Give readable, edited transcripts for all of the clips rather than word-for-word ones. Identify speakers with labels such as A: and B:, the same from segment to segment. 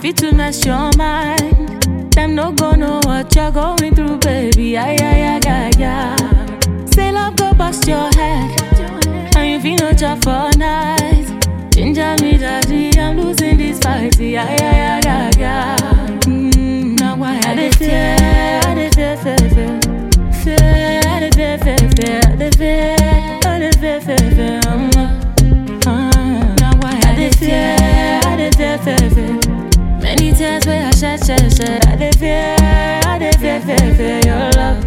A: if it will mess your mind, them no go know what you're going through, baby. Ay, ay, ay, ay, ay. Say love go bust your head, and you feel no job for night. Ginger me, daddy, I'm losing this fight. Ay, ay, ay, ay, ay. Now why I dey fear, I dey fear, fear, fear. Fear, I dey fear, fear, fear. I dey fear, I dey fear, fear, fear. Now why I dey fear, I dey fear, fear, fear. Many tears where I shed, shed, shed. I dey fear, fear, fear your love.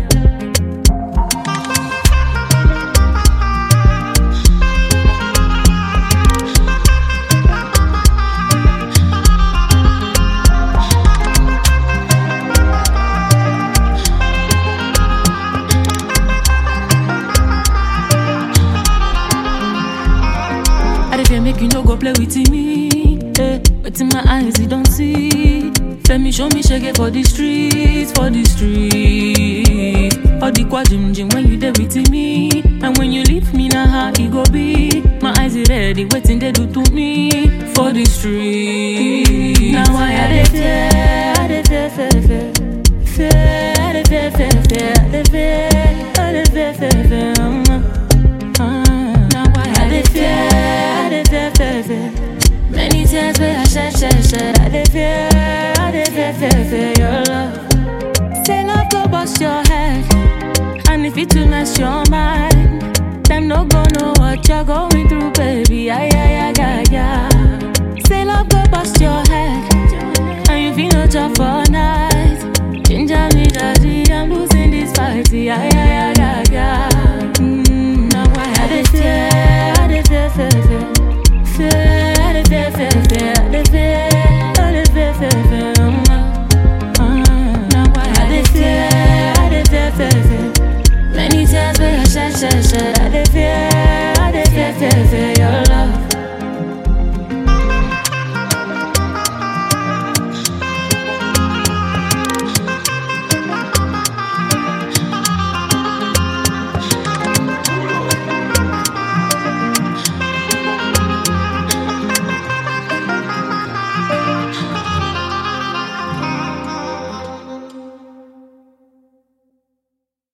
A: Make you no go play with me, but in my eyes you don't see. Let me show me shake for the streets, for the streets. All the quadrim jim when you there with me, and when you leave me now how it go be. My eyes is ready, waiting they do to me for the streets. Now I dey fear, I dey fear, fear, fear, fear, I dey fear, fear, fear, I dey fear, I dey fear, fear, fear. Now I dey fear. Many tears where I shed, shed, shed. I dey fear, fear your love. Say love go bust your head, and if it will mess your mind, them no go know what you're going through, baby. Ay, ay, ay, ay, ay. Say love go bust your head, and you feel no job for night. Ginger me, daddy, I'm losing this fight. Ay, ay, ay, ay, ay. Now why I dey fear, I dey fear, fear, fear. Fear, I dey fear, fear, fear. I dey fear, I dey fear, fear, fear. Now why I dey fear, fear, fear. Many tears where I shed, shed, shed.